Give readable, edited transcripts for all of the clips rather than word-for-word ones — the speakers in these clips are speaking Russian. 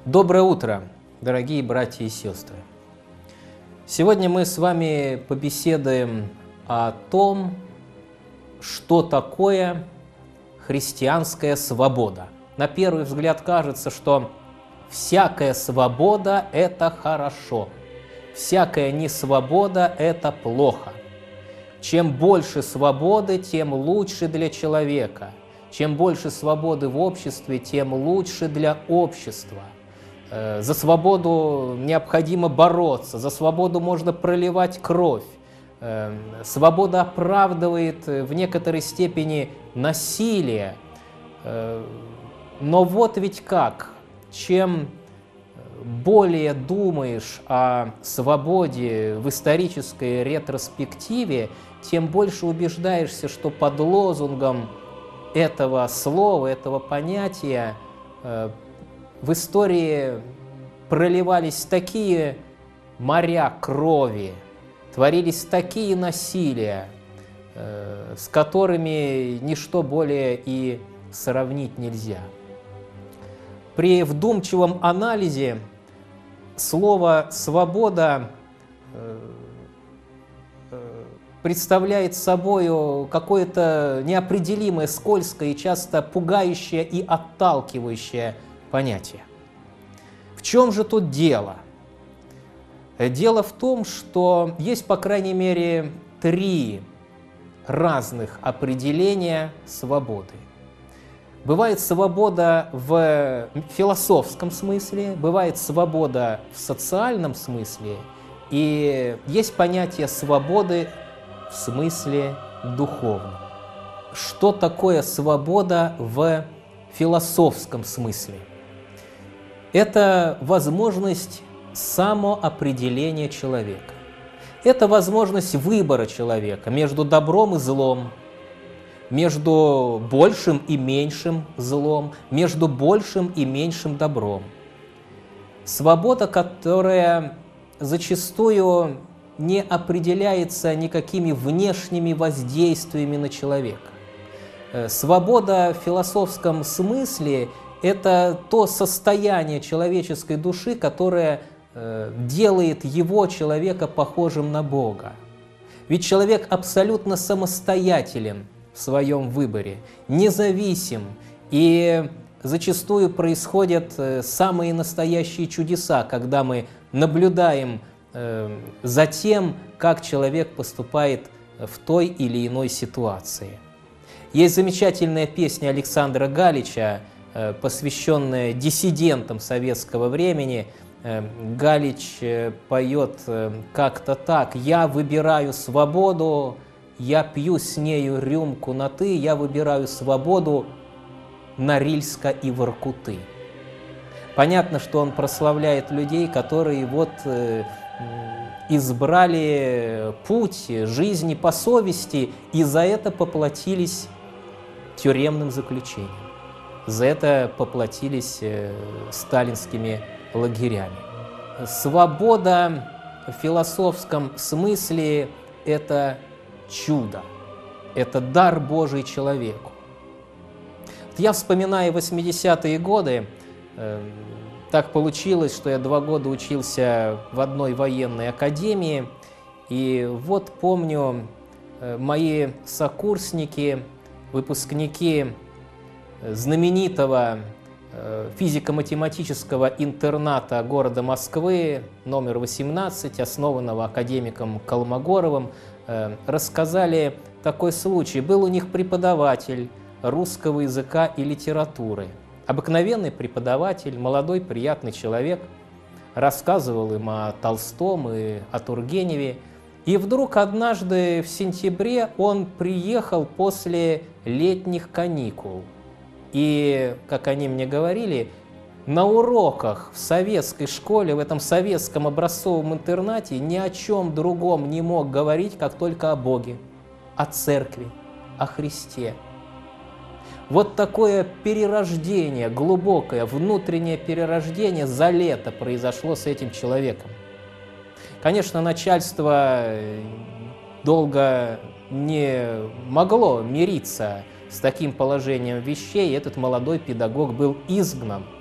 Доброе утро, дорогие братья и сестры! Сегодня мы с вами побеседуем о том, что такое христианская свобода. На первый взгляд кажется, что всякая свобода – это хорошо, всякая несвобода – это плохо. Чем больше свободы, тем лучше для человека. Чем больше свободы в обществе, тем лучше для общества. За свободу необходимо бороться, за свободу можно проливать кровь. Свобода оправдывает в некоторой степени насилие. Но вот ведь как, чем более думаешь о свободе в исторической ретроспективе, тем больше убеждаешься, что под лозунгом этого слова, этого понятия в истории проливались такие моря крови, творились такие насилия, с которыми ничто более и сравнить нельзя. При вдумчивом анализе слово «свобода» представляет собой какое-то неопределимое, скользкое и часто пугающее и отталкивающее понятие. В чем же тут дело? Дело в том, что есть, по крайней мере, три разных определения свободы. Бывает свобода в философском смысле, бывает свобода в социальном смысле, и есть понятие свободы в смысле духовном. Что такое свобода в философском смысле? Это возможность самоопределения человека. Это возможность выбора человека между добром и злом, между большим и меньшим злом, между большим и меньшим добром. Свобода, которая зачастую не определяется никакими внешними воздействиями на человека. Свобода в философском смысле – это то состояние человеческой души, которое делает его, человека, похожим на Бога. Ведь человек абсолютно самостоятелен в своем выборе, независим, и зачастую происходят самые настоящие чудеса, когда мы наблюдаем за тем, как человек поступает в той или иной ситуации. Есть замечательная песня Александра Галича, посвященная диссидентам советского времени. Галич поет как-то так: «Я выбираю свободу, я пью с нею рюмку на «ты», я выбираю свободу Норильска и Воркуты». Понятно, что он прославляет людей, которые избрали путь жизни по совести и за это поплатились тюремным заключением, за это поплатились сталинскими лагерями. Свобода в философском смысле – это чудо, это дар Божий человеку. Я вспоминаю 80-е годы. Так получилось, что я 2 года учился в одной военной академии, и вот помню, мои сокурсники, выпускники знаменитого физико-математического интерната города Москвы, номер 18, основанного академиком Колмогоровым, рассказали такой случай. Был у них преподаватель русского языка и литературы. Обыкновенный преподаватель, молодой, приятный человек, рассказывал им о Толстом и о Тургеневе. И вдруг однажды в сентябре он приехал после летних каникул. И, как они мне говорили, на уроках в советской школе, в этом советском образцовом интернате ни о чем другом не мог говорить, как только о Боге, о церкви, о Христе. Вот такое перерождение, глубокое внутреннее перерождение за лето произошло с этим человеком. Конечно, начальство долго не могло мириться с таким положением вещей, и этот молодой педагог был изгнан.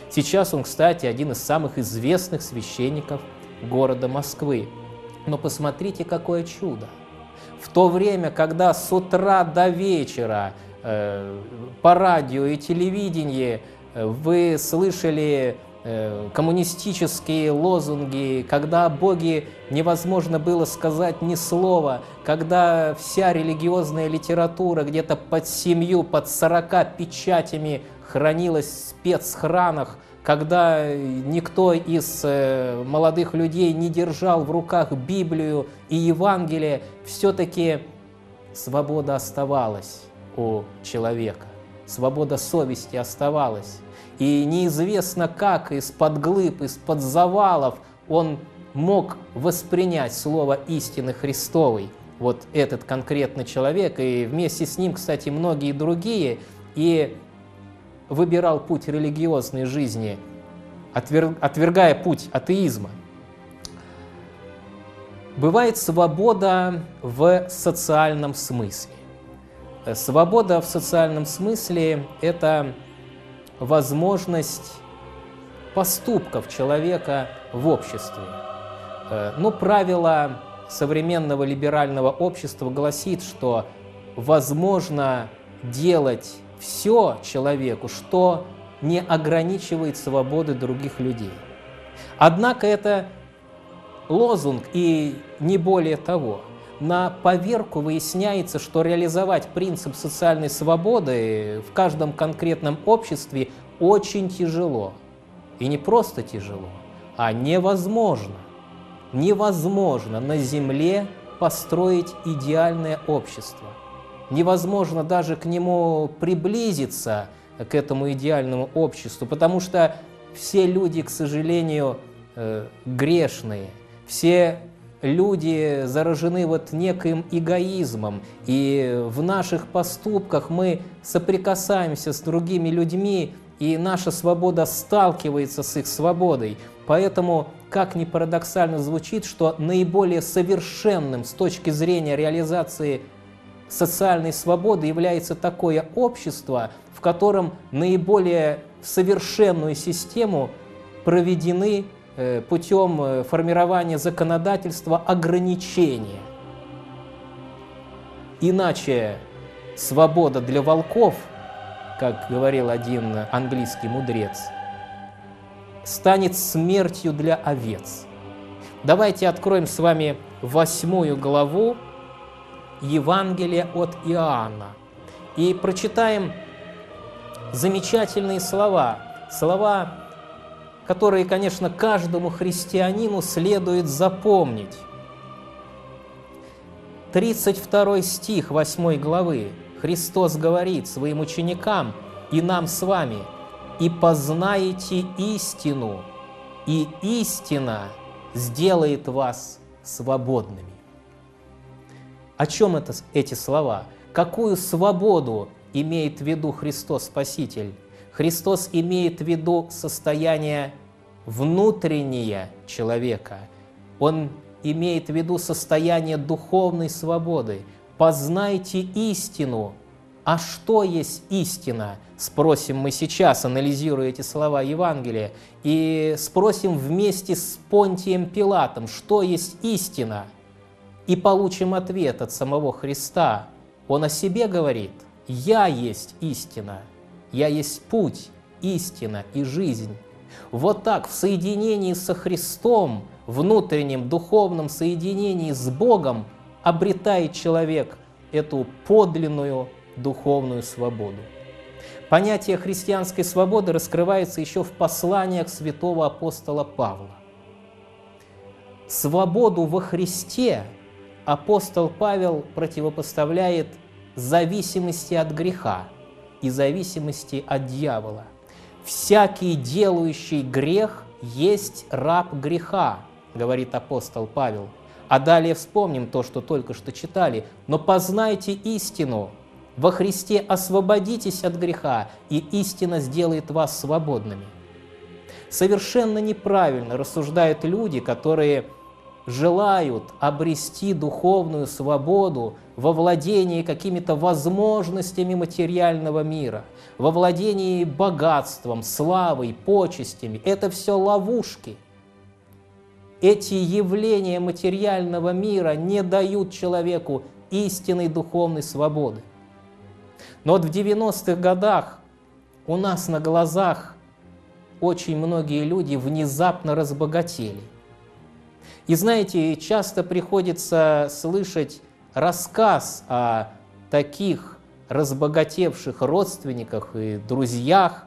Сейчас он, кстати, один из самых известных священников города Москвы. Но посмотрите, какое чудо! В то время, когда с утра до вечера по радио и телевидению вы слышали коммунистические лозунги, когда о Боге невозможно было сказать ни слова, когда вся религиозная литература где-то под 7, под 40 печатями хранилась в спецхранах, когда никто из молодых людей не держал в руках Библию и Евангелие, все-таки свобода оставалась у человека, свобода совести оставалась. И неизвестно как, из-под глыб, из-под завалов он мог воспринять слово истины Христовой, вот этот конкретный человек, и вместе с ним, кстати, многие другие, и выбирал путь религиозной жизни, отвергая путь атеизма. Бывает свобода в социальном смысле. Свобода в социальном смысле – это возможность поступков человека в обществе. Но правило современного либерального общества гласит, что возможно делать все человеку, что не ограничивает свободы других людей. Однако это лозунг и не более того. На поверку выясняется, что реализовать принцип социальной свободы в каждом конкретном обществе очень тяжело. И не просто тяжело, а невозможно. Невозможно на Земле построить идеальное общество. Невозможно даже к нему приблизиться, к этому идеальному обществу, потому что все люди, к сожалению, грешные, все люди заражены вот неким эгоизмом, и в наших поступках мы соприкасаемся с другими людьми, и наша свобода сталкивается с их свободой. Поэтому, как ни парадоксально звучит, что наиболее совершенным с точки зрения реализации социальной свободы является такое общество, в котором наиболее совершенную систему проведены путем формирования законодательства ограничения. Иначе свобода для волков, как говорил один английский мудрец, станет смертью для овец. Давайте откроем с вами 8 главу Евангелия от Иоанна и прочитаем замечательные слова, которые, конечно, каждому христианину следует запомнить. 32 стих 8 главы. Христос говорит своим ученикам и нам с вами: «И познаете истину, и истина сделает вас свободными». О чем эти слова? Какую свободу имеет в виду Христос Спаситель? Христос имеет в виду состояние внутреннее человека. Он имеет в виду состояние духовной свободы. «Познайте истину». А что есть истина? Спросим мы сейчас, анализируя эти слова Евангелия, и спросим вместе с Понтием Пилатом, что есть истина, и получим ответ от самого Христа. Он о себе говорит: «Я есть истина, я есть путь, истина и жизнь». Вот так в соединении со Христом, внутреннем духовном соединении с Богом, обретает человек эту подлинную духовную свободу. Понятие христианской свободы раскрывается еще в посланиях святого апостола Павла. Свободу во Христе апостол Павел противопоставляет зависимости от греха и зависимости от дьявола. «Всякий, делающий грех, есть раб греха», говорит апостол Павел. А далее вспомним то, что только что читали. «Но познайте истину, во Христе освободитесь от греха, и истина сделает вас свободными». Совершенно неправильно рассуждают люди, которые желают обрести духовную свободу во владении какими-то возможностями материального мира, во владении богатством, славой, почестями. Это все ловушки. Эти явления материального мира не дают человеку истинной духовной свободы. Но вот в 90-х годах у нас на глазах очень многие люди внезапно разбогатели. И знаете, часто приходится слышать рассказ о таких разбогатевших родственниках и друзьях,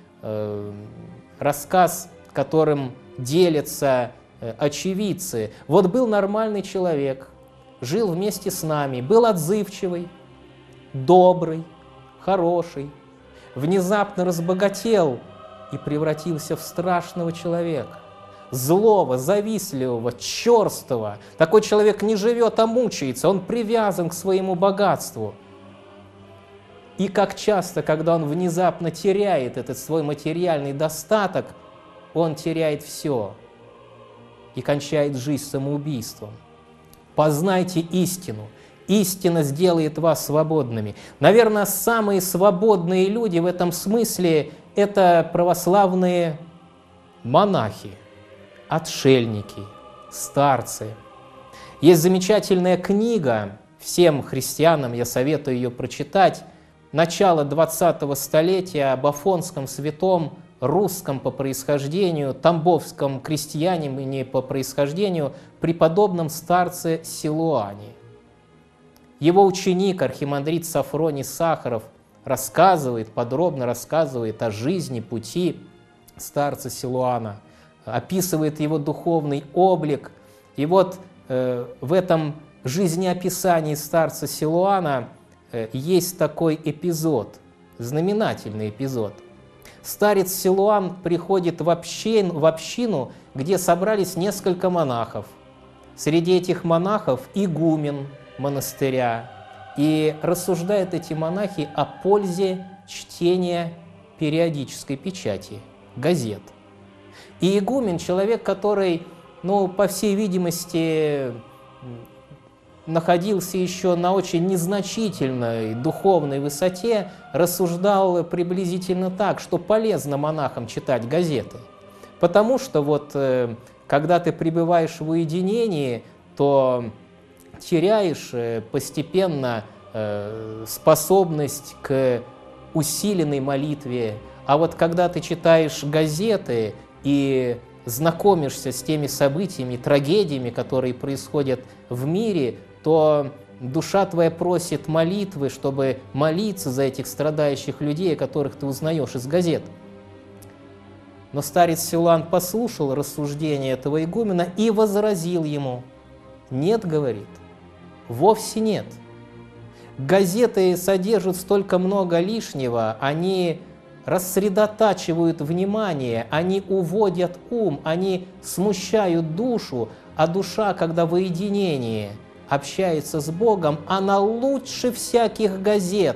рассказ, которым делятся очевидцы. Вот был нормальный человек, жил вместе с нами, был отзывчивый, добрый, хороший, внезапно разбогател и превратился в страшного человека. Злого, завистливого, черствого. Такой человек не живет, а мучается, он привязан к своему богатству. И как часто, когда он внезапно теряет этот свой материальный достаток, он теряет все и кончает жизнь самоубийством. Познайте истину. Истина сделает вас свободными. Наверное, самые свободные люди в этом смысле – это православные монахи, отшельники, старцы. Есть замечательная книга, всем христианам я советую ее прочитать, начало 20-го столетия, об афонском святом, русском по происхождению, тамбовском крестьянине по происхождению, преподобном старце Силуане. Его ученик, архимандрит Сафроний Сахаров, подробно рассказывает о жизни, пути старца Силуана, описывает его духовный облик. И вот в этом жизнеописании старца Силуана есть такой эпизод, знаменательный эпизод. Старец Силуан приходит в общину, где собрались несколько монахов. Среди этих монахов игумен монастыря. И рассуждают эти монахи о пользе чтения периодической печати, газет. И игумен, человек, который, по всей видимости, находился еще на очень незначительной духовной высоте, рассуждал приблизительно так, что полезно монахам читать газеты. Потому что вот когда ты пребываешь в уединении, то теряешь постепенно способность к усиленной молитве. А вот когда ты читаешь газеты и знакомишься с теми событиями, трагедиями, которые происходят в мире, то душа твоя просит молитвы, чтобы молиться за этих страдающих людей, которых ты узнаешь из газет. Но старец Силуан послушал рассуждения этого игумена и возразил ему: «Нет, — говорит, — вовсе нет. Газеты содержат столько много лишнего, они рассредотачивают внимание, они уводят ум, они смущают душу, а душа, когда в уединении общается с Богом, она лучше всяких газет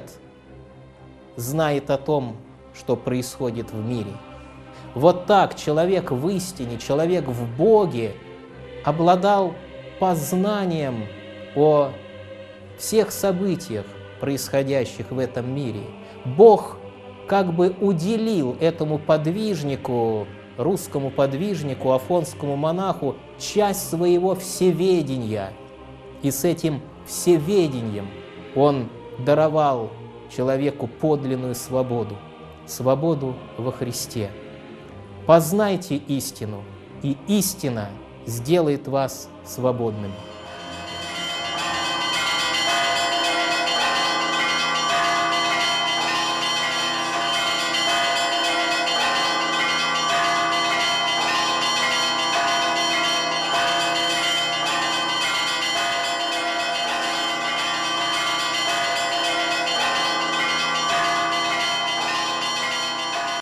знает о том, что происходит в мире». Вот так человек в истине, человек в Боге обладал познанием о всех событиях, происходящих в этом мире. Бог как бы уделил этому подвижнику, русскому подвижнику, афонскому монаху, часть своего всеведения. И с этим всеведением он даровал человеку подлинную свободу, свободу во Христе. Познайте истину, и истина сделает вас свободными.